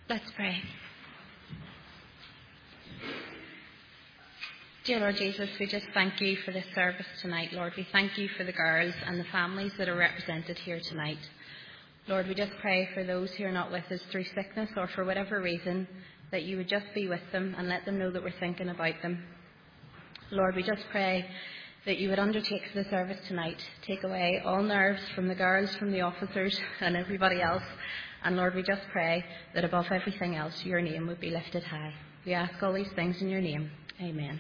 Let's pray. Dear Lord Jesus, we just thank you for this service tonight, Lord. We thank you for the girls and the families that are represented here tonight. Lord, we just pray for those who are not with us through sickness or for whatever reason, that you would just be with them and let them know that we're thinking about them. Lord, we just pray that you would undertake the service tonight, take away all nerves from the girls, from the officers and everybody else. And Lord, we just pray that above everything else, your name would be lifted high. We ask all these things in your name. Amen.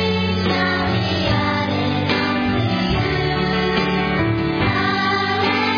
Hallelujah.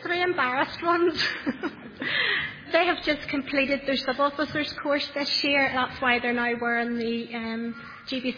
3 embarrassed ones. They have just completed their sub-officers course this year. That's why they're now wearing the GB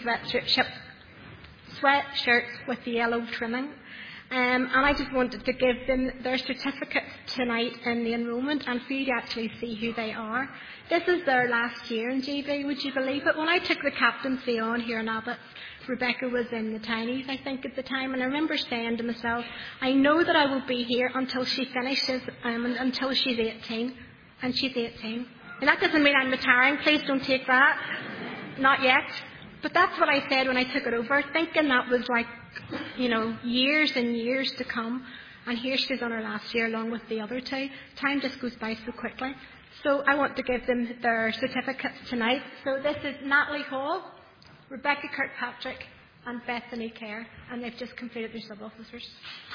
sweatshirts with the yellow trimming. And I just wanted to give them their certificates tonight in the enrolment and for you to actually see who they are. This is their last year in GB, would you believe it? When I took the captaincy on here in Abbott, Rebecca was in the Tinies, I think, at the time, and I remember saying to myself, I know that I will be here until she finishes, until she's 18, and she's 18. And that doesn't mean I'm retiring, please don't take that, not yet. But that's what I said when I took it over, thinking that was like, years and years to come. And here she's on her last year along with the other two. Time just goes by so quickly. So I want to give them their certificates tonight. So this is Natalie Hall, Rebecca Kirkpatrick, and Bethany Kerr. And they've just completed their sub-officers.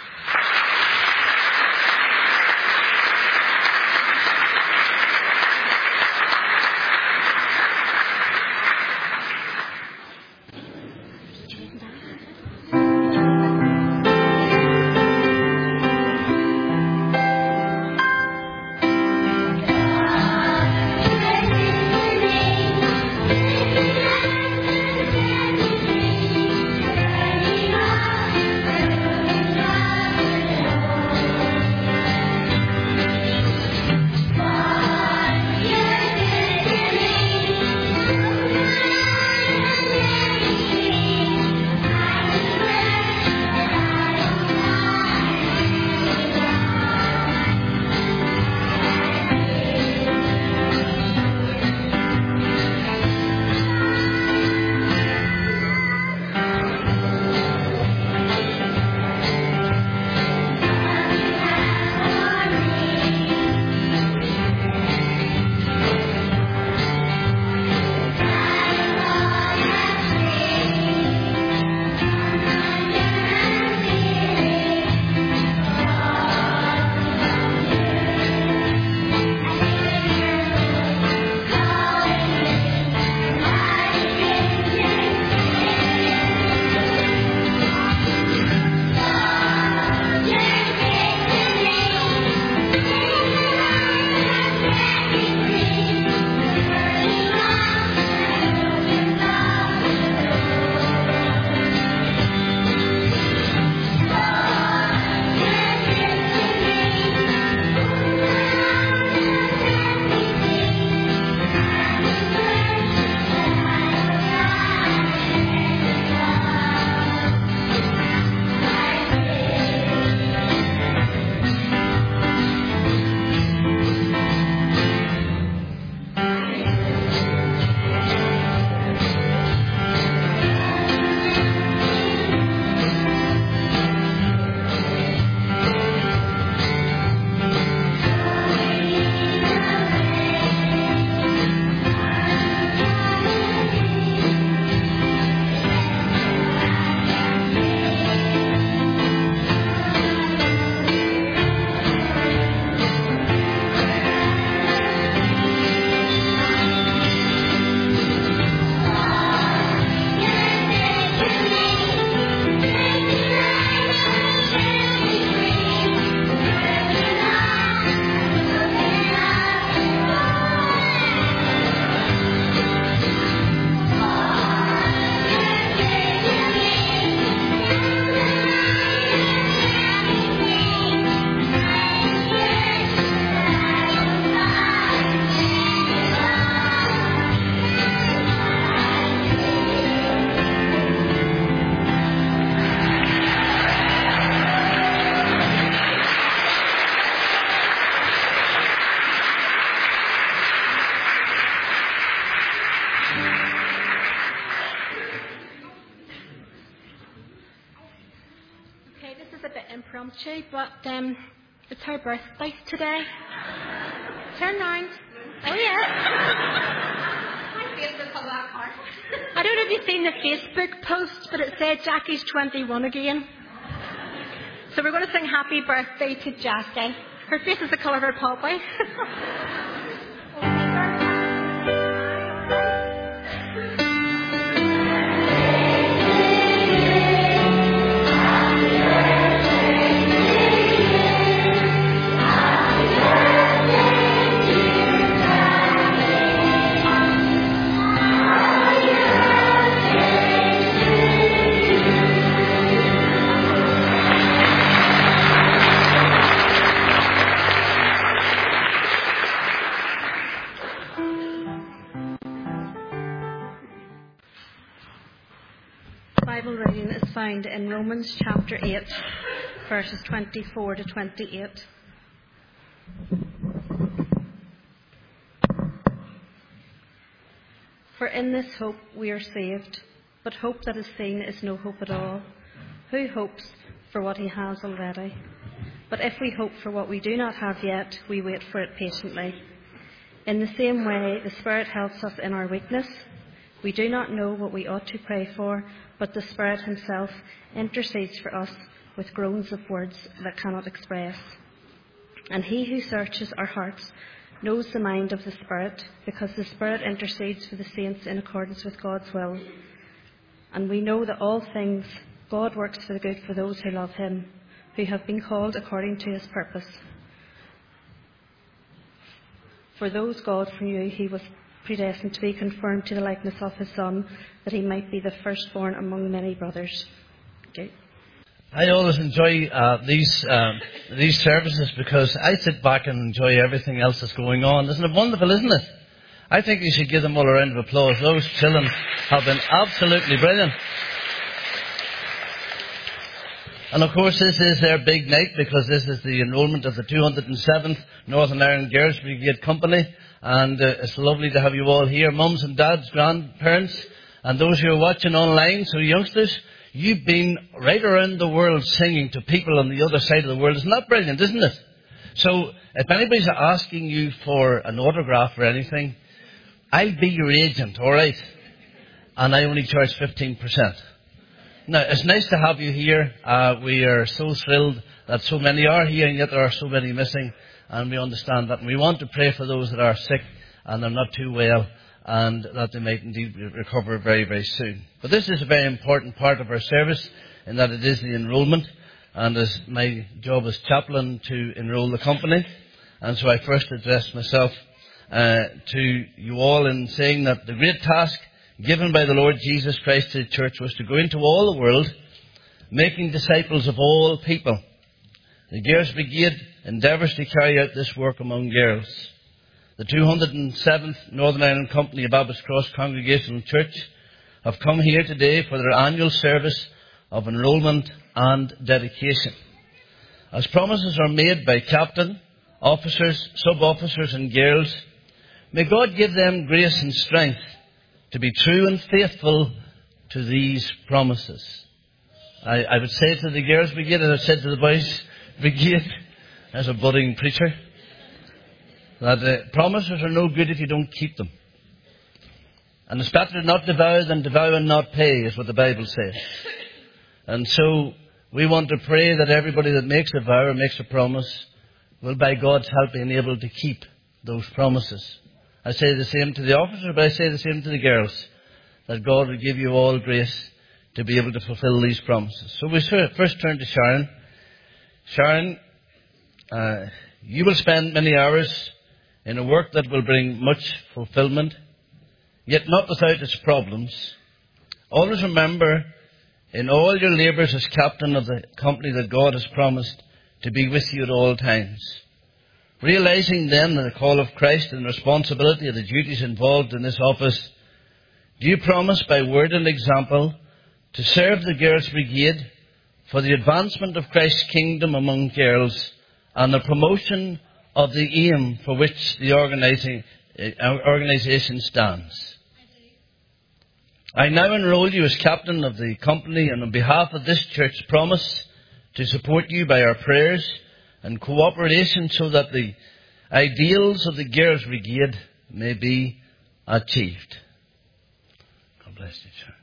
Impromptu, but it's her birthday today. Turn round. Oh yeah. My face is on that card. I don't know if you've seen the Facebook post, but it said Jackie's 21 again. So we're going to sing happy birthday to Jackie. Her face is the colour of her poppy. found in Romans chapter 8, verses 24 to 28. For in this hope we are saved, but hope that is seen is no hope at all. Who hopes for what he has already? But if we hope for what we do not have yet, we wait for it patiently. In the same way, the Spirit helps us in our weakness. We do not know what we ought to pray for, but the Spirit himself intercedes for us with groans of words that cannot express. And he who searches our hearts knows the mind of the Spirit, because the Spirit intercedes for the saints in accordance with God's will. And we know that all things God works for the good for those who love him, who have been called according to his purpose. For those God foreknew, he was predestined to be conformed to the likeness of his Son, that he might be the firstborn among many brothers. Okay. I always enjoy these services because I sit back and enjoy everything else that's going on. Isn't it wonderful, isn't it? I think you should give them all a round of applause. Those children have been absolutely brilliant. And of course this is their big night, because this is the enrolment of the 207th Northern Ireland Girls Brigade Company. And it's lovely to have you all here, mums and dads, grandparents, and those who are watching online. So youngsters, you've been right around the world singing to people on the other side of the world. Isn't that brilliant, isn't it? So if anybody's asking you for an autograph or anything, I'll be your agent, all right? And I only charge 15%. Now, it's nice to have you here. We are so thrilled that so many are here, and yet there are so many missing. And we understand that. And we want to pray for those that are sick and are not too well, and that they might indeed recover very, very soon. But this is a very important part of our service, in that it is the enrolment. And it's my job as chaplain to enrol the company. And so I first address myself to you all in saying that the great task given by the Lord Jesus Christ to the church was to go into all the world, making disciples of all people. The Girls Brigade endeavours to carry out this work among girls. The 207th Northern Ireland Company of Abbot's Cross Congregational Church have come here today for their annual service of enrolment and dedication. As promises are made by captain, officers, sub-officers and girls, may God give them grace and strength to be true and faithful to these promises. I would say to the Girls Brigade, as I said to the Boys Brigade, as a budding preacher, that promises are no good if you don't keep them. And it's better not to vow than to vow and not pay, is what the Bible says. And so we want to pray that everybody that makes a vow or makes a promise will, by God's help, be able to keep those promises. I say the same to the officer, but I say the same to the girls, that God will give you all grace to be able to fulfill these promises. So we first turn to Sharon. Sharon, you will spend many hours in a work that will bring much fulfillment, yet not without its problems. Always remember, in all your labours as captain of the company, that God has promised to be with you at all times. Realizing then the call of Christ and the responsibility of the duties involved in this office, do you promise by word and example to serve the Girls Brigade for the advancement of Christ's kingdom among girls and the promotion of the aim for which the organisation stands? I now enrol you as captain of the company, and on behalf of this church promise to support you by our prayers and cooperation so that the ideals of the Girls Brigade may be achieved. God bless you, Sharon.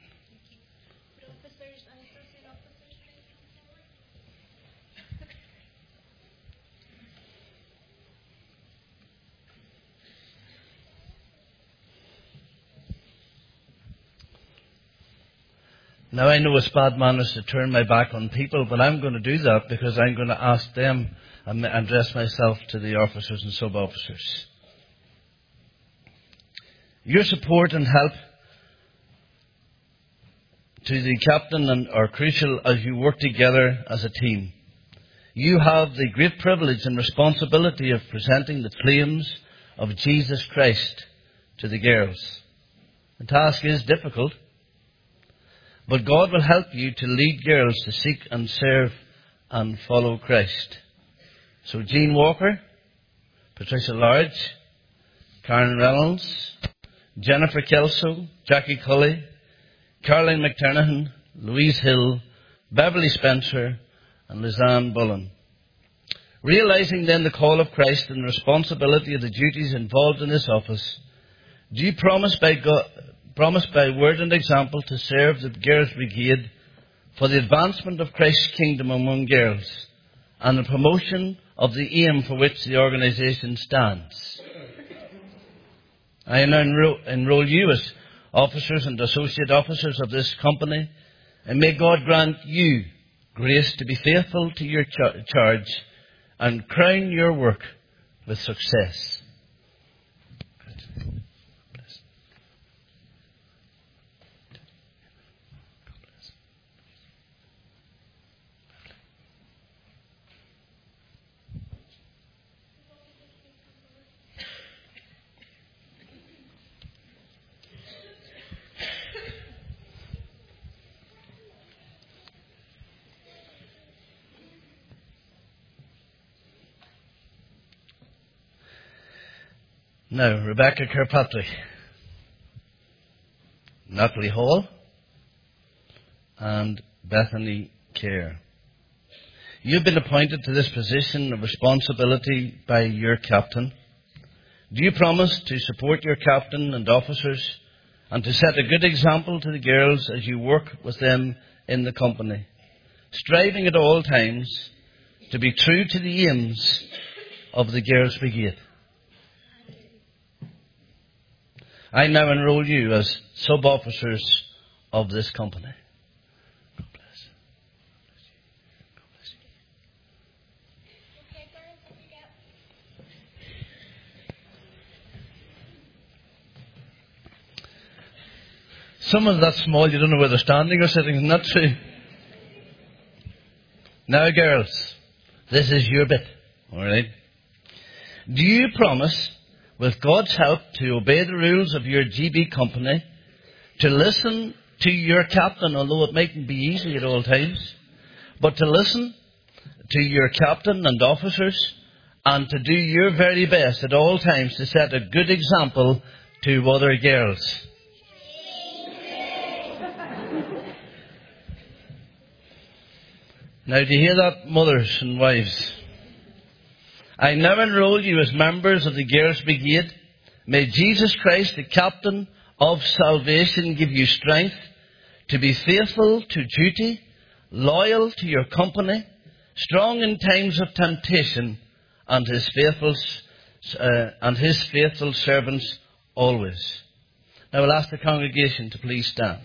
Now, I know it's bad manners to turn my back on people, but I'm going to do that because I'm going to ask them and address myself to the officers and sub-officers. Your support and help to the captain are crucial as you work together as a team. You have the great privilege and responsibility of presenting the claims of Jesus Christ to the girls. The task is difficult. But God will help you to lead girls to seek and serve and follow Christ. So Jean Walker, Patricia Large, Karen Reynolds, Jennifer Kelso, Jackie Cully, Caroline McTernahan, Louise Hill, Beverly Spencer, and Lizanne Bullen. Realising then the call of Christ and the responsibility of the duties involved in this office, do you promise by word and example to serve the Girls' Brigade for the advancement of Christ's kingdom among girls and the promotion of the aim for which the organisation stands? I now enrol you as officers and associate officers of this company, and may God grant you grace to be faithful to your charge and crown your work with success. Now, Rebecca Kirkpatrick, Natalie Hall, and Bethany Kerr. You've been appointed to this position of responsibility by your captain. Do you promise to support your captain and officers and to set a good example to the girls as you work with them in the company, striving at all times to be true to the aims of the Girls' Brigade? I now enrol you as sub-officers of this company. God bless. God bless you. Okay, girls, what you get? Some of that small, you don't know whether they're standing or sitting. Isn't that true? Now, girls, this is your bit. All right? Do you promise, with God's help, to obey the rules of your GB company, to listen to your captain, although it mightn't be easy at all times, but to listen to your captain and officers, and to do your very best at all times to set a good example to other girls? Now, do you hear that, mothers and wives? I now enrol you as members of the Girls' Brigade. May Jesus Christ, the captain of salvation, give you strength to be faithful to duty, loyal to your company, strong in times of temptation, and his faithful servants always. Now I'll ask the congregation to please stand.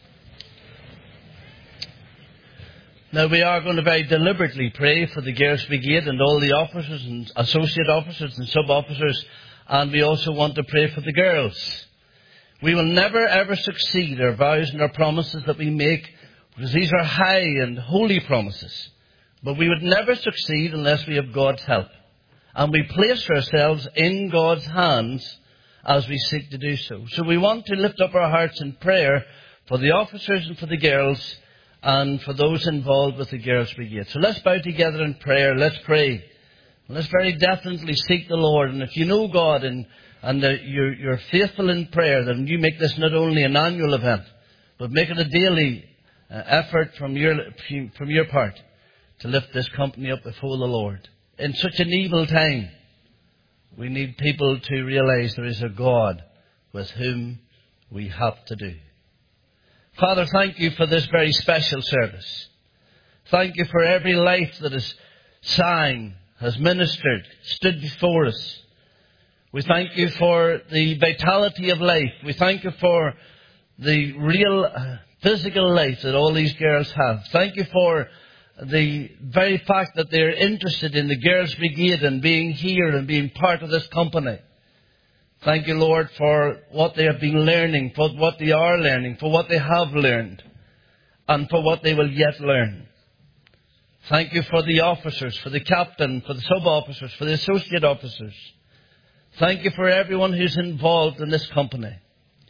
Now we are going to very deliberately pray for the Girls' Brigade and all the officers and associate officers and sub-officers, and we also want to pray for the girls. We will never ever succeed our vows and our promises that we make, because these are high and holy promises. But we would never succeed unless we have God's help. And we place ourselves in God's hands as we seek to do so. So we want to lift up our hearts in prayer for the officers and for the girls, and for those involved with the Girls' Brigade. So let's bow together in prayer. Let's pray. Let's very definitely seek the Lord. And if you know God and you're faithful in prayer, then you make this not only an annual event, but make it a daily effort from your part to lift this company up before the Lord. In such an evil time, we need people to realize there is a God with whom we have to do. Father, thank you for this very special service. Thank you for every life that has sang, has ministered, stood before us. We thank you for the vitality of life. We thank you for the real physical life that all these girls have. Thank you for the very fact that they're interested in the Girls' Brigade and being here and being part of this company. Thank you, Lord, for what they have been learning, for what they are learning, for what they have learned, and for what they will yet learn. Thank you for the officers, for the captain, for the sub-officers, for the associate officers. Thank you for everyone who's involved in this company.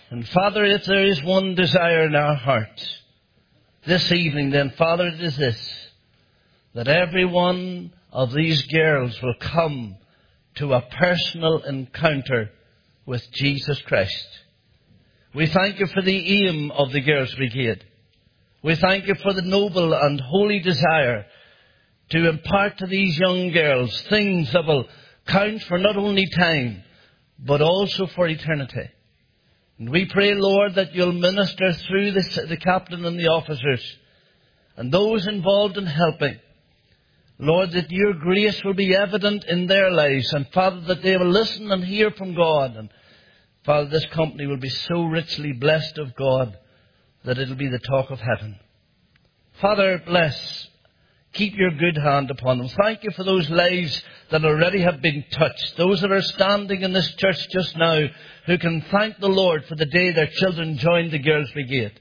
And Father, if there is one desire in our hearts this evening, then Father, it is this, that every one of these girls will come to a personal encounter with Jesus Christ. We thank you for the aim of the Girls' Brigade. We thank you for the noble and holy desire to impart to these young girls things that will count for not only time, but also for eternity. And we pray, Lord, that you'll minister through the captain and the officers and those involved in helping. Lord, that your grace will be evident in their lives. And Father, that they will listen and hear from God. And Father, this company will be so richly blessed of God that it'll be the talk of heaven. Father, bless. Keep your good hand upon them. Thank you for those lives that already have been touched. Those that are standing in this church just now who can thank the Lord for the day their children joined the Girls' Brigade.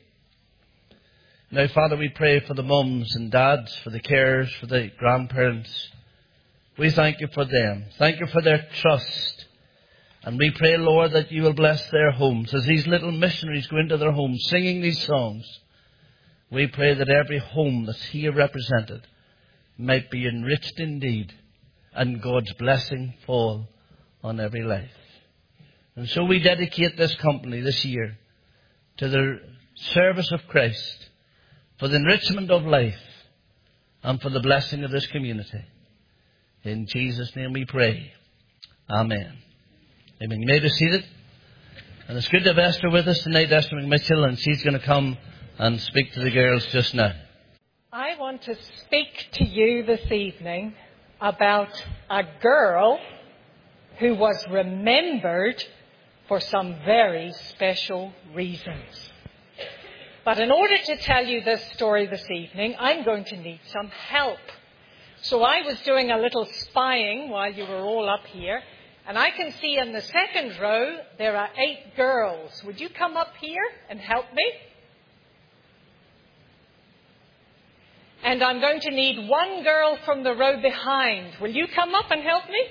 Now, Father, we pray for the mums and dads, for the carers, for the grandparents. We thank you for them. Thank you for their trust. And we pray, Lord, that you will bless their homes as these little missionaries go into their homes singing these songs. We pray that every home that's here represented might be enriched indeed, and God's blessing fall on every life. And so we dedicate this company this year to the service of Christ, for the enrichment of life, and for the blessing of this community. In Jesus' name we pray. Amen. Amen. You may be seated. And it's good to have Esther with us tonight, Esther McMitchell, and she's going to come and speak to the girls just now. I want to speak to you this evening about a girl who was remembered for some very special reasons. But in order to tell you this story this evening, I'm going to need some help. So I was doing a little spying while you were all up here, and I can see in the second row there are 8 girls. Would you come up here and help me? And I'm going to need one girl from the row behind. Will you come up and help me?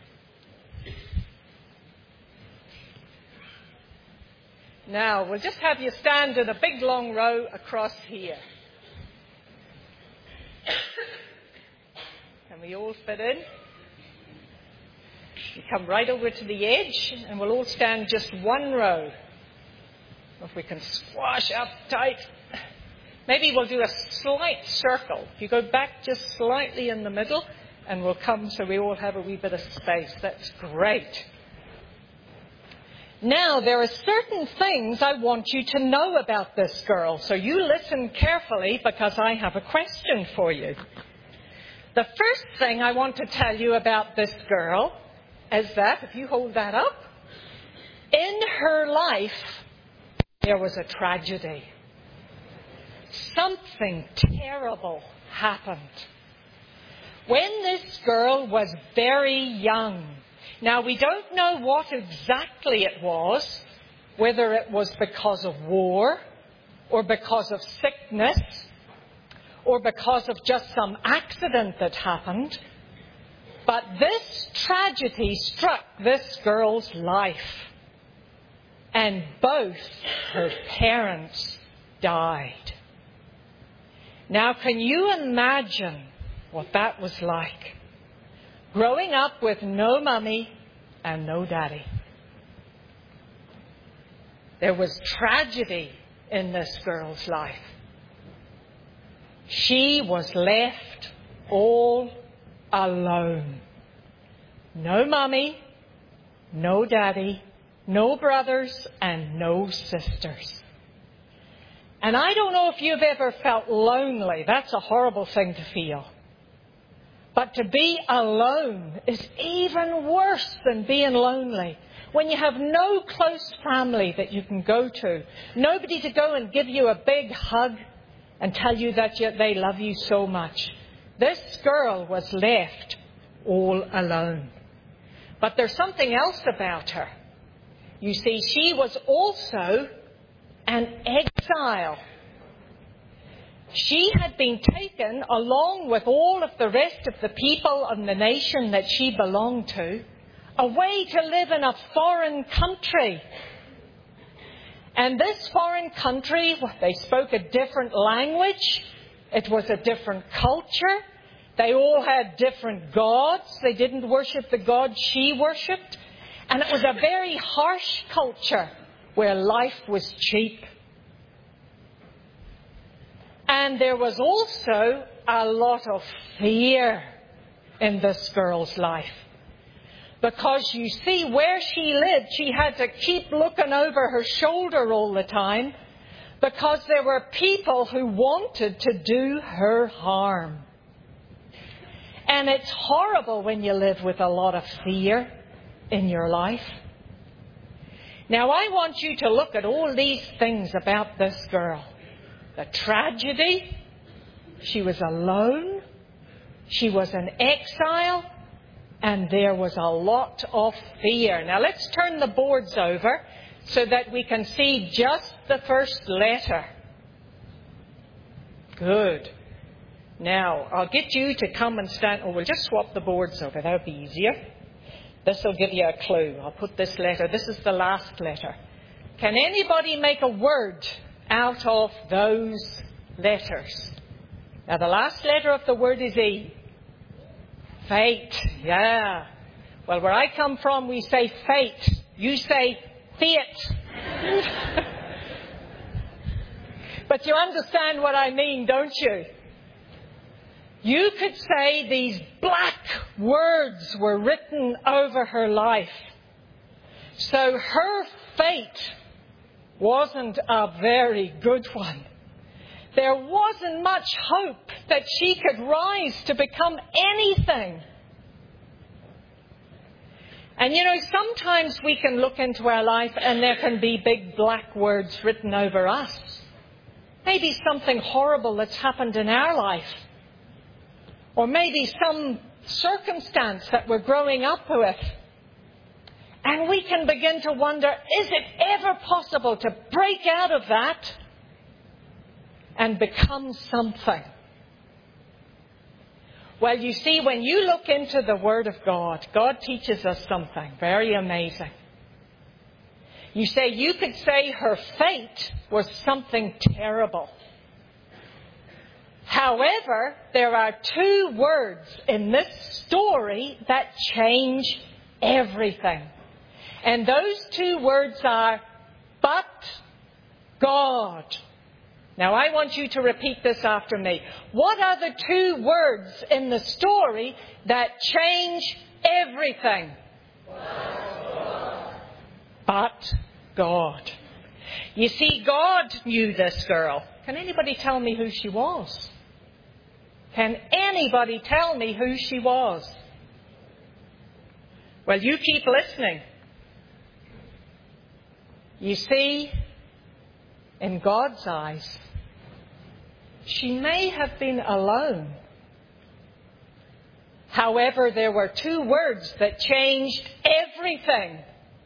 Now, we'll just have you stand in a big long row across here. Can we all fit in? You come right over to the edge and we'll all stand just one row. If we can squash up tight. Maybe we'll do a slight circle. If you go back just slightly in the middle, and we'll come so we all have a wee bit of space. That's great. Now, there are certain things I want you to know about this girl. So you listen carefully because I have a question for you. The first thing I want to tell you about this girl is that, if you hold that up, in her life, there was a tragedy. Something terrible happened. When this girl was very young, now we don't know what exactly it was, whether it was because of war, or because of sickness, or because of just some accident that happened. But this tragedy struck this girl's life, and both her parents died. Now, can you imagine what that was like? Growing up with no mummy and no daddy. There was tragedy in this girl's life. She was left all alone. No mummy, no daddy, no brothers, and no sisters. And I don't know if you've ever felt lonely. That's a horrible thing to feel. But to be alone is even worse than being lonely. When you have no close family that you can go to, nobody to go and give you a big hug and tell you that they love you so much. This girl was left all alone. But there's something else about her. You see, she was also an exile. She had been taken along with all of the rest of the people of the nation that she belonged to, away to live in a foreign country. And this foreign country, they spoke a different language. It was a different culture. They all had different gods. They didn't worship the God she worshipped. And it was a very harsh culture where life was cheap. And there was also a lot of fear in this girl's life. Because you see, where she lived, she had to keep looking over her shoulder all the time because there were people who wanted to do her harm. And it's horrible when you live with a lot of fear in your life. Now, I want you to look at all these things about this girl. The tragedy. She was alone. She was in exile. And there was a lot of fear. Now, let's turn the boards over so that we can see just the first letter. Good. Now, I'll get you to come and stand. Oh, we'll just swap the boards over. That'll be easier. This will give you a clue. I'll put this letter. This is the last letter. Can anybody make a word out of those letters? Now, the last letter of the word is E. Fate. Yeah. Well, where I come from, we say fate. You say fate. But you understand what I mean, don't you? You could say these black words were written over her life. So her fate wasn't a very good one. There wasn't much hope that she could rise to become anything. And you know, sometimes we can look into our life and there can be big black words written over us. Maybe something horrible that's happened in our life. Or maybe some circumstance that we're growing up with. And we can begin to wonder, is it ever possible to break out of that and become something? Well, you see, when you look into the Word of God, God teaches us something very amazing. You could say her fate was something terrible. However, there are two words in this story that change everything. And those two words are, but God. Now, I want you to repeat this after me. What are the two words in the story that change everything? But God. You see, God knew this girl. Can anybody tell me who she was? Can anybody tell me who she was? Well, you keep listening. You see, in God's eyes, she may have been alone. However, there were two words that changed everything.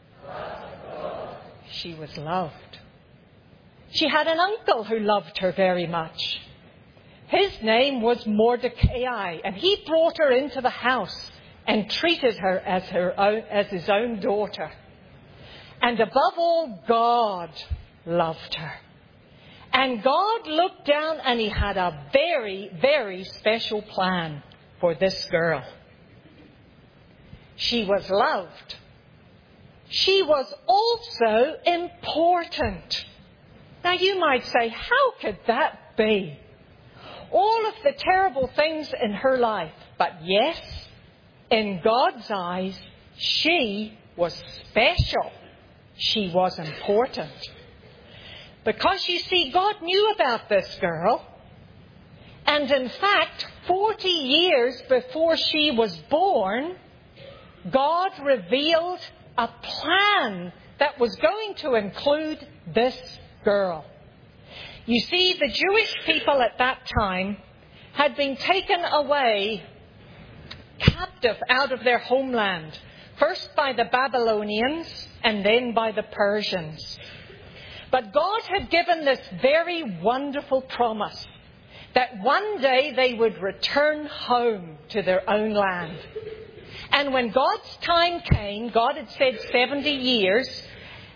She was loved. She had an uncle who loved her very much. His name was Mordecai, and he brought her into the house and treated her as his own daughter. And above all, God loved her. And God looked down and He had a very, very special plan for this girl. She was loved. She was also important. Now you might say, how could that be? All of the terrible things in her life. But yes, in God's eyes, she was special. She was important. Because you see, God knew about this girl. And in fact, 40 years before she was born, God revealed a plan that was going to include this girl. You see, the Jewish people at that time had been taken away captive out of their homeland, first by the Babylonians and then by the Persians. But God had given this very wonderful promise that one day they would return home to their own land. And when God's time came, God had said 70 years,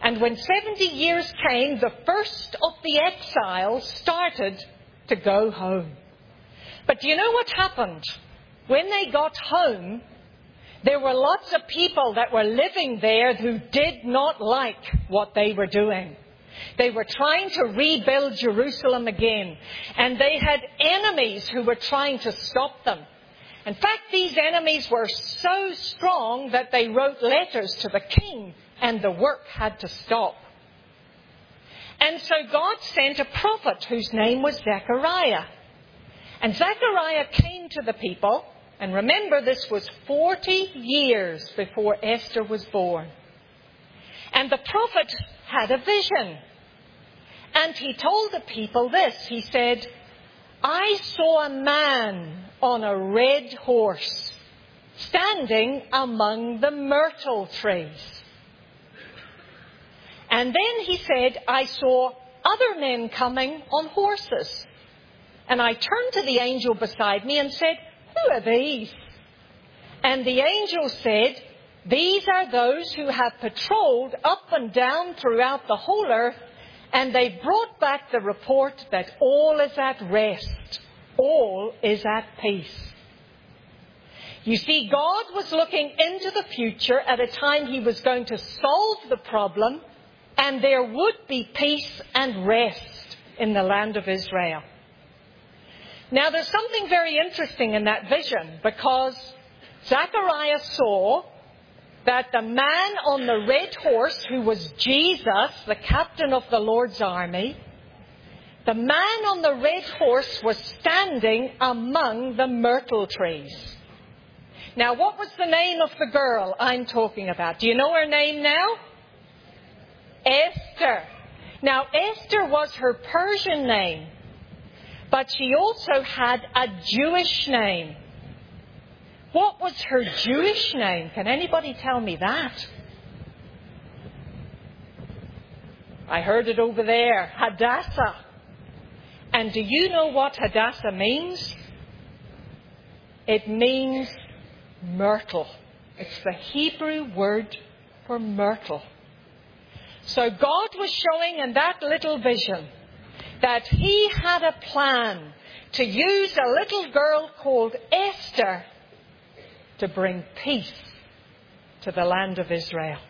And when 70 years came, the first of the exiles started to go home. But do you know what happened? When they got home, there were lots of people that were living there who did not like what they were doing. They were trying to rebuild Jerusalem again, and they had enemies who were trying to stop them. In fact, these enemies were so strong that they wrote letters to the king, and the work had to stop. And so God sent a prophet whose name was Zechariah. And Zechariah came to the people, and remember, this was 40 years before Esther was born. And the prophet had a vision. And he told the people this. He said, I saw a man on a red horse standing among the myrtle trees. And then he said, I saw other men coming on horses. And I turned to the angel beside me and said, who are these? And the angel said, these are those who have patrolled up and down throughout the whole earth, and they brought back the report that all is at rest, all is at peace. You see, God was looking into the future at a time he was going to solve the problem, and there would be peace and rest in the land of Israel. Now, there's something very interesting in that vision, because Zechariah saw that the man on the red horse, who was Jesus, the captain of the Lord's army, the man on the red horse was standing among the myrtle trees. Now, what was the name of the girl I'm talking about? Do you know her name now? Esther. Now, Esther was her Persian name, but she also had a Jewish name. What was her Jewish name? Can anybody tell me that? I heard it over there. Hadassah. And do you know what Hadassah means? It means myrtle. It's the Hebrew word for myrtle. So God was showing in that little vision that he had a plan to use a little girl called Esther to bring peace to the land of Israel.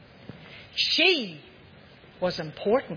She was important.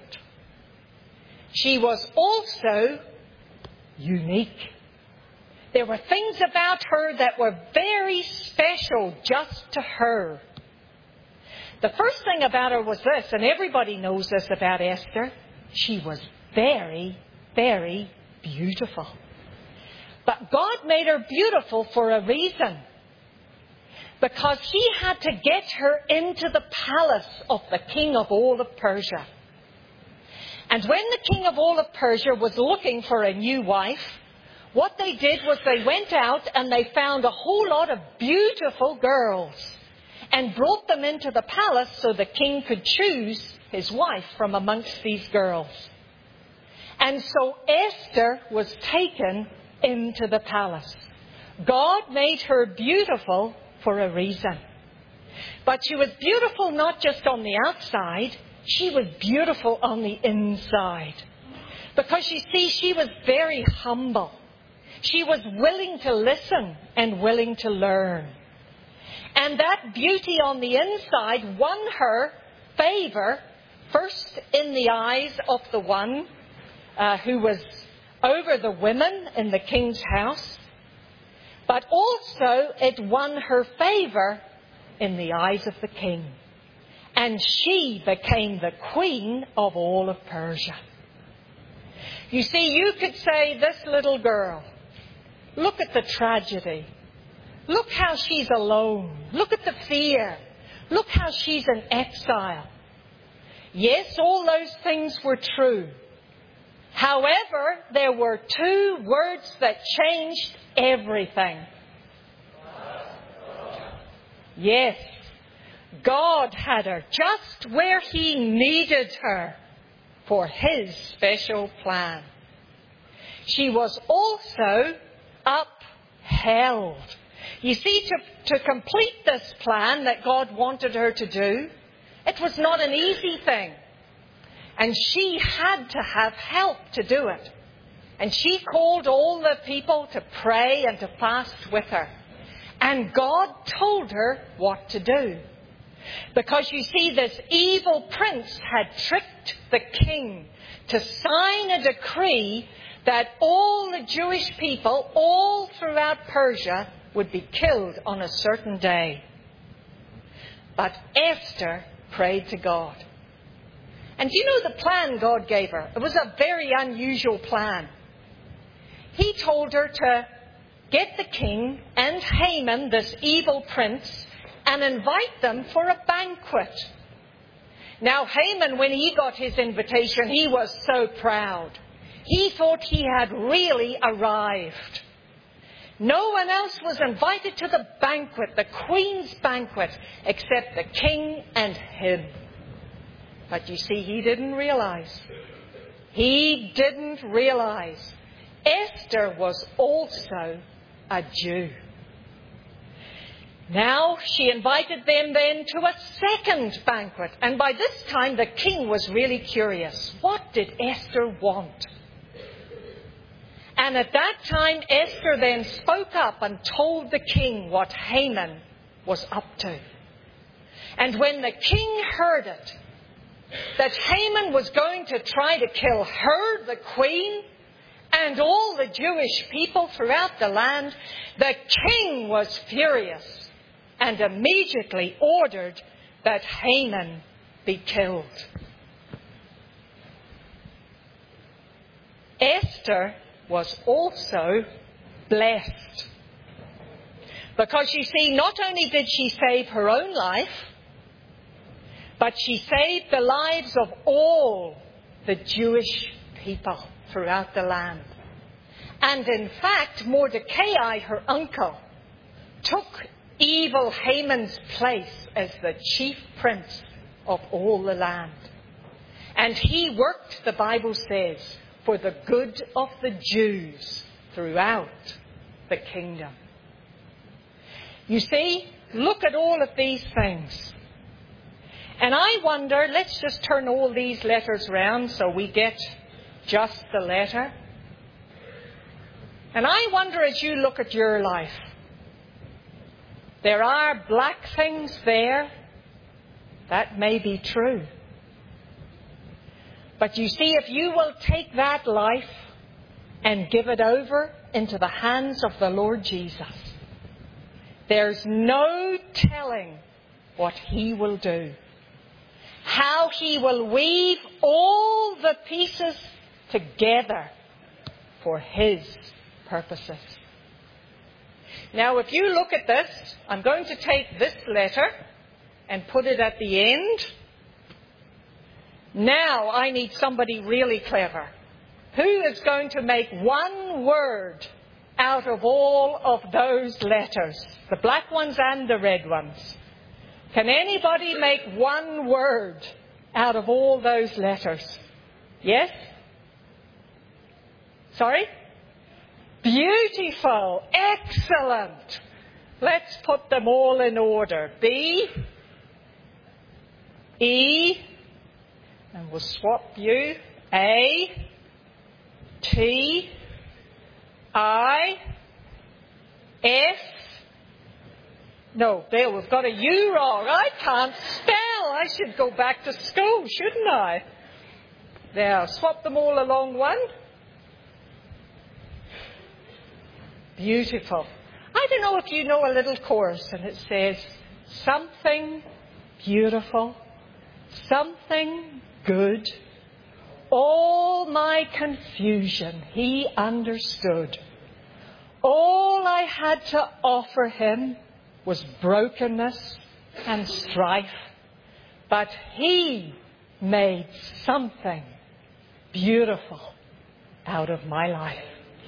She was also unique. There were things about her that were very special just to her. The first thing about her was this, and everybody knows this about Esther. She was very, very beautiful. But God made her beautiful for a reason. Because he had to get her into the palace of the king of all of Persia. And when the king of all of Persia was looking for a new wife, what they did was they went out and they found a whole lot of beautiful girls and brought them into the palace so the king could choose his wife from amongst these girls. And so Esther was taken into the palace. God made her beautiful for a reason. But she was beautiful not just on the outside, she was beautiful on the inside. Because you see, she was very humble. She was willing to listen and willing to learn. And that beauty on the inside won her favor, first in the eyes of the one who was over the women in the king's house, but also it won her favor in the eyes of the king. And she became the queen of all of Persia. You see, you could say, this little girl, look at the tragedy. Look how she's alone. Look at the fear. Look how she's in exile. Yes, all those things were true. However, there were two words that changed everything. Yes, God had her just where he needed her for his special plan. She was also upheld. You see, to complete this plan that God wanted her to do, It was not an easy thing. And she had to have help to do it. And she called all the people to pray and to fast with her. And God told her what to do. Because you see, this evil prince had tricked the king to sign a decree that all the Jewish people, all throughout Persia, would be killed on a certain day. But Esther prayed to God. And do you know the plan God gave her? It was a very unusual plan. He told her to get the king and Haman, this evil prince, and invite them for a banquet. Now Haman, when he got his invitation, he was so proud. He thought he had really arrived. No one else was invited to the banquet, the Queen's banquet, except the king and him. But you see, he didn't realize. He didn't realize. Esther was also a Jew. Now she invited them then to a second banquet. And by this time the king was really curious. What did Esther want? And at that time Esther then spoke up and told the king what Haman was up to. And when the king heard it, that Haman was going to try to kill her, the queen, and all the Jewish people throughout the land, the king was furious and immediately ordered that Haman be killed. Esther was also blessed. Because you see, not only did she save her own life, but she saved the lives of all the Jewish people throughout the land. And in fact, Mordecai, her uncle, took evil Haman's place as the chief prince of all the land. And he worked, the Bible says, for the good of the Jews throughout the kingdom. You see, look at all of these things. And I wonder, let's just turn all these letters round so we get just the letter. And I wonder, as you look at your life, there are black things there. That may be true. But you see, if you will take that life and give it over into the hands of the Lord Jesus, there's no telling what He will do. How He will weave all the pieces together for His purposes. Now, if you look at this, I'm going to take this letter and put it at the end. Now I need somebody really clever. Who is going to make one word out of all of those letters? The black ones and the red ones. Can anybody make one word out of all those letters? Yes? Sorry? Beautiful. Excellent. Let's put them all in order. B, E, and we'll swap you. A, T, I, F. No, there, we've got a U wrong. I can't spell. I should go back to school, shouldn't I? There, swap them all along one. Beautiful. I don't know if you know a little chorus, and it says, something beautiful, something good. All my confusion He understood. All I had to offer Him was brokenness and strife. But He made something beautiful out of my life.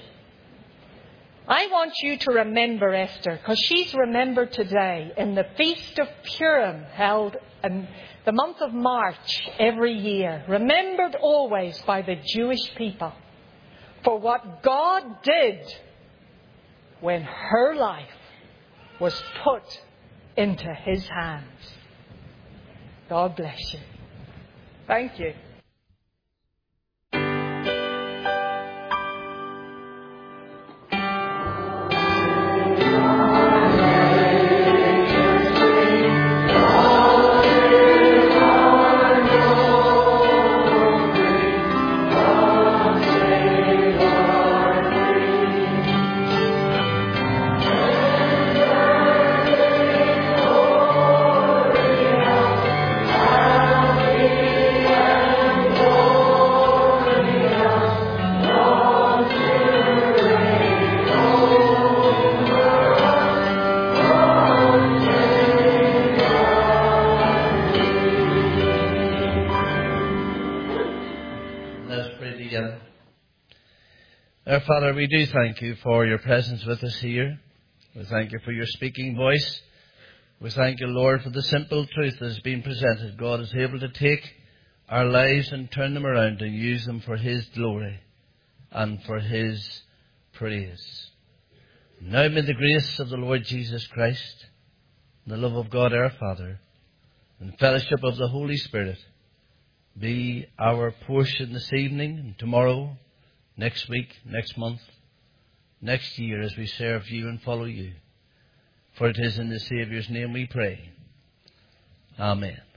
I want you to remember Esther, because she's remembered today in the Feast of Purim held in the month of March every year. Remembered always by the Jewish people for what God did when her life was put into His hands. God bless you. Thank you. Our Father, we do thank you for your presence with us here. We thank you for your speaking voice. We thank you, Lord, for the simple truth that has been presented. God is able to take our lives and turn them around and use them for His glory and for His praise. Now may the grace of the Lord Jesus Christ, the love of God our Father, and fellowship of the Holy Spirit be our portion this evening and tomorrow, next week, next month, next year as we serve you and follow you. For it is in the Saviour's name we pray. Amen.